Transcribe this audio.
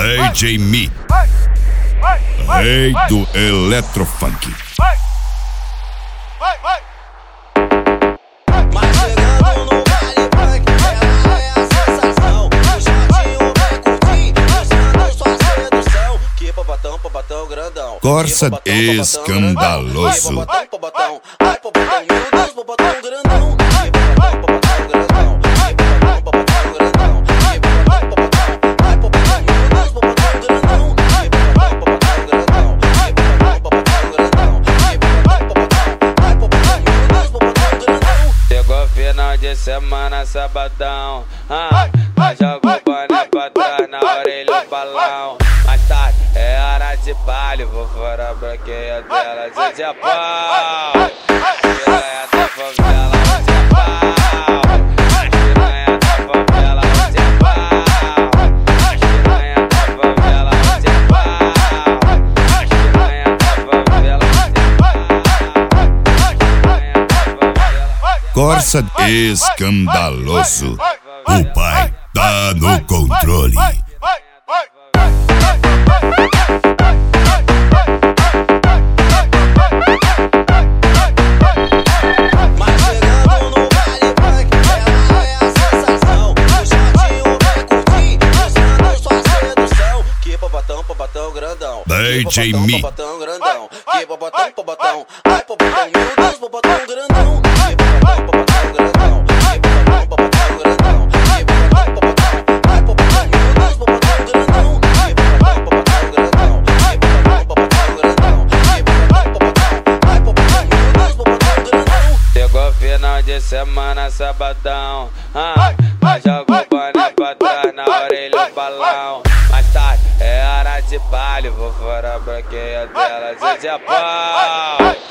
DJ Mi, rei do Eletrofunk. Mas chegando no baile funk, ela é a sensação. O chatinho vai curtir, mostrando sua sedução. Que popotão grandão. Corsa escandaloso. Popotão, ai popotão, meu Deus, popotão grandão. Popotão grandão, popotão grandão. Ai popotão, meu Deus, popotão grandão. Popotão grandão, popotão grandão. Ai popotão, meu Deus, popotão grandão. Chegou final de semana, sabadão. Mas joga o boné pra trás, na orelha o balão. Mais tarde é hora de baile, vou fora a branqueia dela, hoje é pau. Piranha da favela, hoje é pau. Piranha da favela, hoje é pau. Piranha da favela, hoje é pau. Piranha da favela, hoje é pau. Corsa escandaloso. O pai tá no controle. Mas chegando no baile funk, ela é a sensação. O chatinho vai curtir, mostrando sua sedução. Que popotão grandão. DJ Mi. Popotão grandão. Que popotão. Ai popotão, meu Deus, popotão grandão. Que popotão grandão. Que popotão grandão. Que popotão. Ai popotão, meu Deus, popotão grandão. Que popotão grandão. Que popotão grandão. Que popotão. Ai popotão, meu Deus, popotão grandão. Chegou final de semana, sabadão. Mas joga o boné pra trás, na orelha o balão. Mais tarde é hora de baile, vou fora a branqueia dela, hoje é pau.